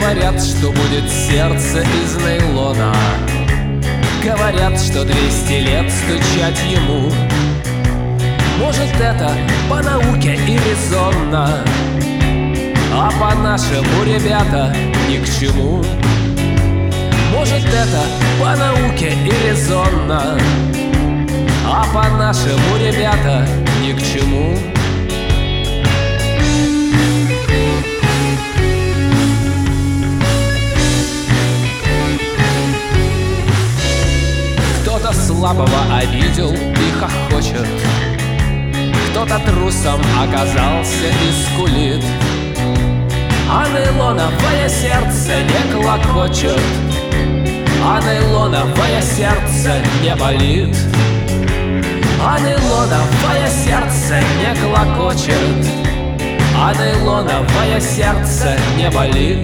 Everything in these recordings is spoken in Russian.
Говорят, что будет сердце из нейлона. Говорят, что 200 лет стучать ему. Может, это по науке и резонно, а по-нашему, ребята, ни к чему. Может, это по науке и резонно, а по-нашему, ребята, ни к чему. Кто-то слабого обидел и хохочет, кто-то трусом оказался и скулит, а нейлоновое сердце не клокочет, а нейлоновое сердце не болит, а нейлоновое сердце не клокочет, а нейлоновое сердце не болит.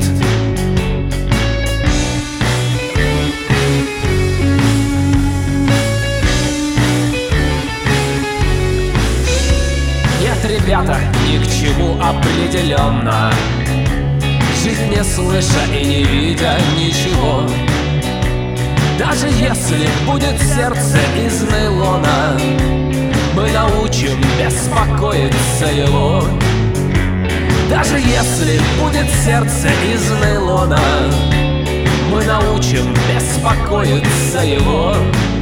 Ребята, ни к чему определенно, жизнь не слыша и не видя ничего. Даже если будет сердце из нейлона, мы научим беспокоиться его. Даже если будет сердце из нейлона, мы научим беспокоиться его.